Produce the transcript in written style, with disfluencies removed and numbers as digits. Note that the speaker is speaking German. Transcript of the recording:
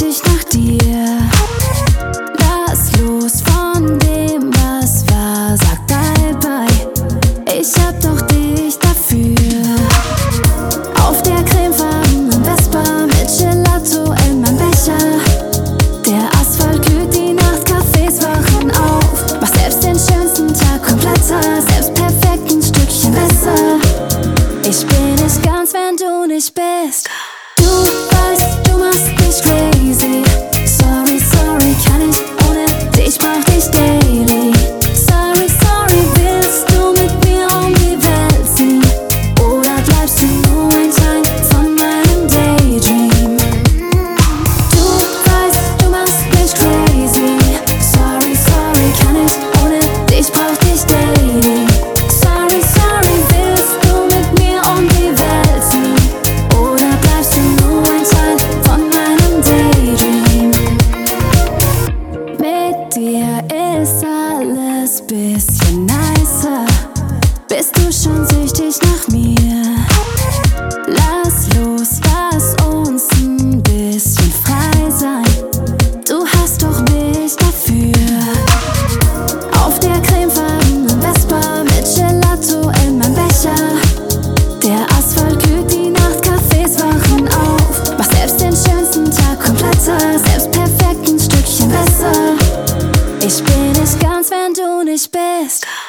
süchtig nach dir. Lass los von dem, was war, sag bye bye. Ich hab doch dich dafür. Auf der cremefarbenen Vespa mit Gelato in meinem Becher. Der Asphalt glüht, die Nachtcafés wachen auf. Mach selbst den schönsten Tag kompletter, selbst perfekt ein Stückchen besser. Ich bin nicht ganz, wenn du nicht bist. Du weißt, du machst mich crazy. Sorry, sorry, kann ich ohne dich, brauch dich daily. Sorry, sorry, willst du mit mir um die Welt ziehen? Oder bleibst du nur ein Teil von meinem Daydream? Du weißt, du machst mich crazy. Sorry, sorry, kann ich ohne dich, brauch dich daily. Sorry, sorry, willst du mit mir um die Welt ziehen? Oder bleibst du nur ein Teil von meinem Daydream? Mit dir ist alles bisschen nicer. Bist du schon süchtig nach mir? Lass los, lass uns ein bisschen frei sein. Du hast doch mich dafür. Auf der cremefarbenen Vespa mit Gelato in meinem Becher. Der Asphalt glüht, die Nachtcafés wachen auf. Mach selbst den schönsten Tag kompletter, selbst perfekt ein Stückchen besser. Ich bin nicht ganz, wenn du nicht bist.